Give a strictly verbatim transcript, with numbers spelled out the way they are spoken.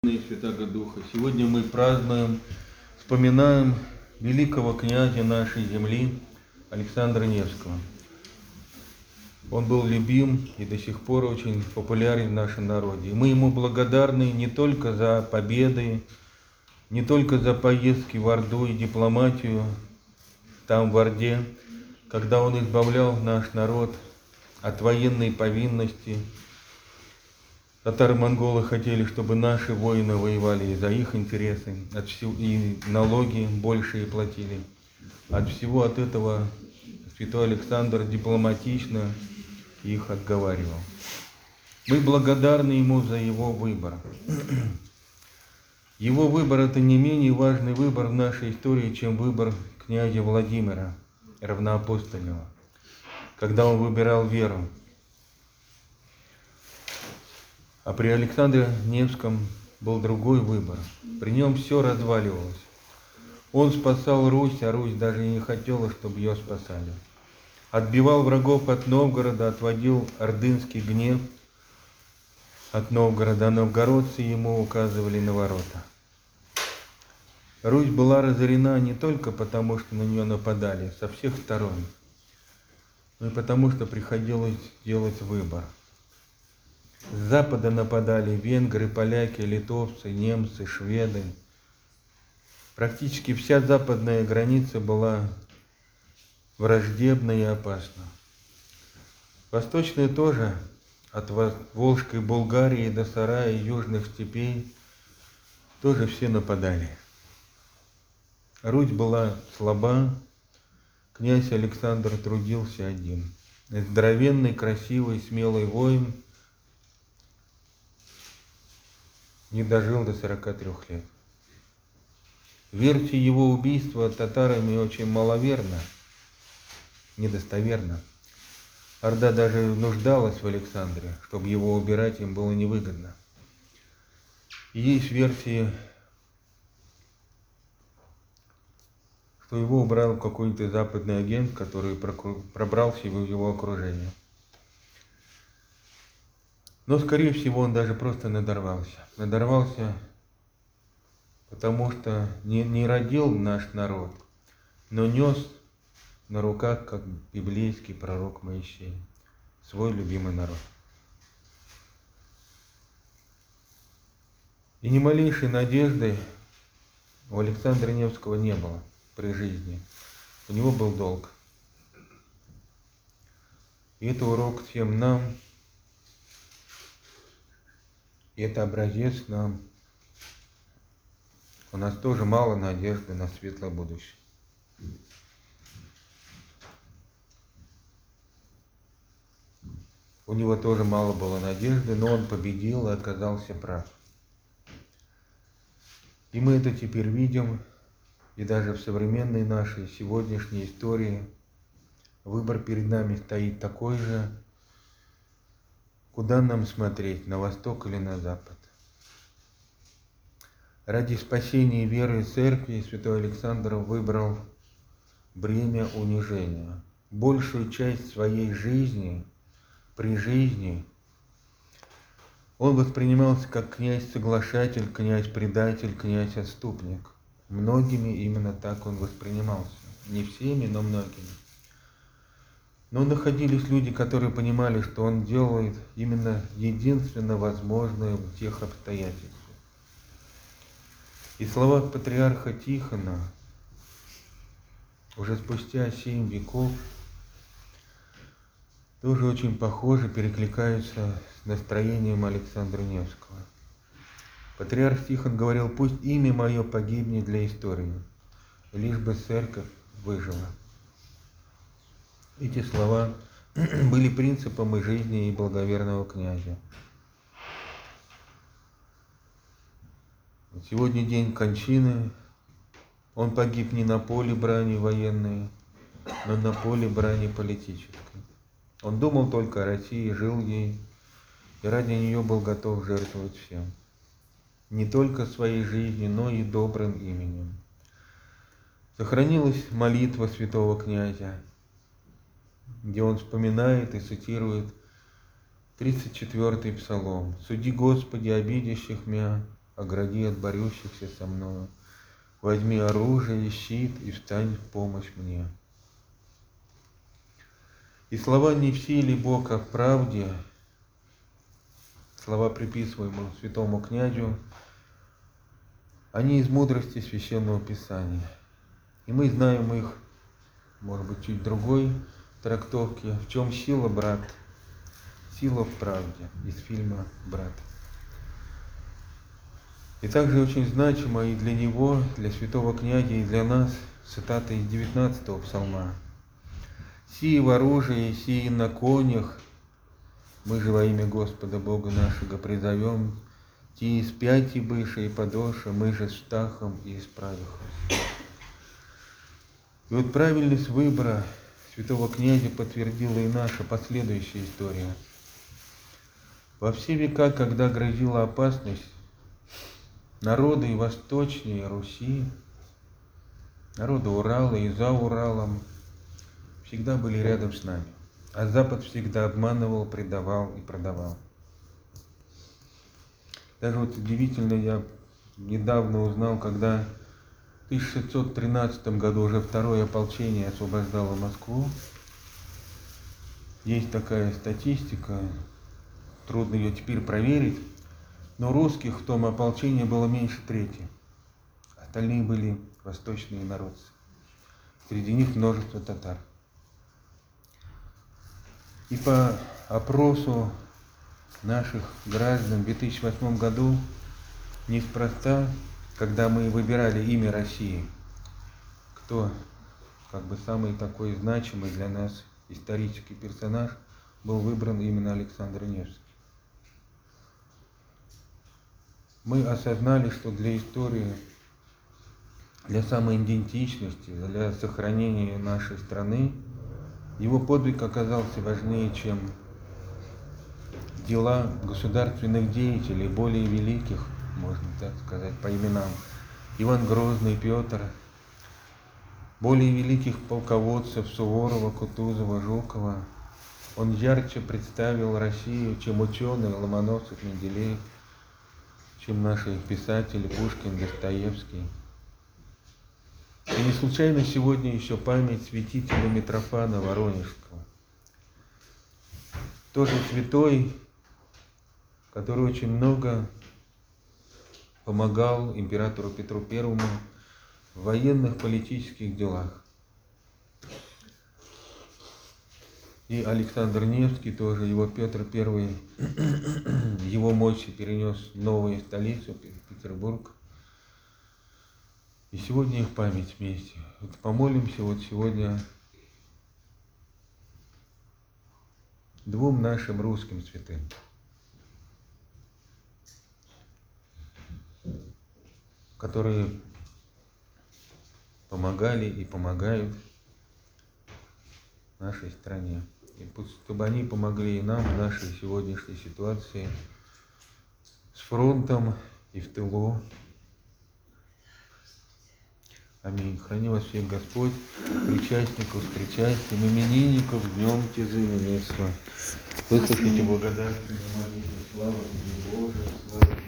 И Святаго Духа. Сегодня мы празднуем, вспоминаем великого князя нашей земли Александра Невского. Он был любим и до сих пор очень популярен в нашем народе. И мы ему благодарны не только за победы, не только за поездки в Орду и дипломатию там, в Орде, когда он избавлял наш народ от военной повинности. Татаро-монголы хотели, чтобы наши воины воевали за их интересы, от всего, и налоги большие платили. От всего от этого святой Александр дипломатично их отговаривал. Мы благодарны ему за его выбор. Его выбор – это не менее важный выбор в нашей истории, чем выбор князя Владимира Равноапостольного, когда он выбирал веру. А при Александре Невском был другой выбор. При нем все разваливалось. Он спасал Русь, а Русь даже не хотела, чтобы ее спасали. Отбивал врагов от Новгорода, отводил ордынский гнев от Новгорода, а новгородцы ему указывали на ворота. Русь была разорена не только потому, что на нее нападали со всех сторон, но и потому, что приходилось делать выбор. С запада нападали венгры, поляки, литовцы, немцы, шведы. Практически вся западная граница была враждебна и опасна. Восточная тоже, от Волжской Булгарии до Сарая и южных степей, тоже все нападали. Русь была слаба, князь Александр трудился один. Здоровенный, красивый, смелый воин, не дожил до сорока трёх лет. Версия его убийства татарами очень маловерна, недостоверна. Орда даже нуждалась в Александре, чтобы его убирать им было невыгодно. И есть версии, что его убрал какой-то западный агент, который пробрался в его окружение. Но, скорее всего, он даже просто надорвался. Надорвался, потому что не, не родил наш народ, но нес на руках, как библейский пророк Моисей, свой любимый народ. И ни малейшей надежды у Александра Невского не было при жизни. У него был долг. И это урок всем нам. И это образец нам. У нас тоже мало надежды на светлое будущее. У него тоже мало было надежды, но он победил и оказался прав. И мы это теперь видим, и даже в современной нашей сегодняшней истории выбор перед нами стоит такой же. Куда нам смотреть, на восток или на запад? Ради спасения веры церкви святой Александр выбрал бремя унижения. Большую часть своей жизни, при жизни, он воспринимался как князь-соглашатель, князь-предатель, князь-отступник. Многими именно так он воспринимался. Не всеми, но многими. Но находились люди, которые понимали, что он делает именно единственно возможное в тех обстоятельствах. И слова патриарха Тихона уже спустя семь веков тоже очень похоже, перекликаются с настроением Александра Невского. Патриарх Тихон говорил: «Пусть имя мое погибнет для истории, лишь бы церковь выжила». Эти слова были принципом и жизни и благоверного князя. Сегодня день кончины. Он погиб не на поле брани военной, но на поле брани политической. Он думал только о России, жил ей, и ради нее был готов жертвовать всем. Не только своей жизнью, но и добрым именем. Сохранилась молитва святого князя, где он вспоминает и цитирует тридцать четвёртый псалом: «Суди, Господи, обидящих мя, огради от борющихся со мною. Возьми оружие и щит и встань в помощь мне. И слова «не все ли Бог о правде», слова, приписываемые святому князю, они из мудрости Священного Писания. И мы знаем их, может быть, чуть другой трактовке. В чем сила, брат? Сила в правде. Из фильма «Брат». И также очень значимо и для него, для святого князя, и для нас цитата из девятнадцатого псалма. «Сии в оружии, сии на конях, мы же во имя Господа Бога нашего призовем, ти из пяти быша и подоша, мы же с штахом и из правихом». И вот правильность выбора святого князя подтвердила и наша последующая история. Во все века, когда грозила опасность, народы и восточнее Руси, народы Урала и за Уралом всегда были рядом с нами, а Запад всегда обманывал, предавал и продавал. Даже вот удивительно, я недавно узнал, когда в тысяча шестьсот тринадцатом году уже второе ополчение освобождало Москву, есть такая статистика, трудно ее теперь проверить, но русских в том ополчении было меньше трети. Остальные были восточные народцы. Среди них множество татар. И по опросу наших граждан в две тысячи восьмом году неспроста, когда мы выбирали имя России, кто как бы самый такой значимый для нас исторический персонаж, был выбран именно Александр Невский. Мы осознали, что для истории, для самоидентичности, для сохранения нашей страны его подвиг оказался важнее, чем дела государственных деятелей, более великих, можно так сказать, по именам. Иван Грозный, Петр, более великих полководцев Суворова, Кутузова, Жукова. Он ярче представил Россию, чем ученые Ломоносов, Менделеев, чем наши писатели Пушкин, Достоевский. И не случайно сегодня еще память святителя Митрофана Воронежского. Тоже святой, который очень много помогал императору Петру Первому в военных, политических делах. И Александр Невский тоже, его Петр Первый, его мощи перенес в новую столицу, Петербург. И сегодня их память вместе. Вот помолимся вот сегодня двум нашим русским святым, которые помогали и помогают нашей стране. И пусть, чтобы они помогли и нам в нашей сегодняшней ситуации с фронтом и в тылу. Аминь. Храни вас всех Господь, причастников с причастием, именинников с днем тяжеления. Выслушайте благодарность, молитву, славу Божию, славу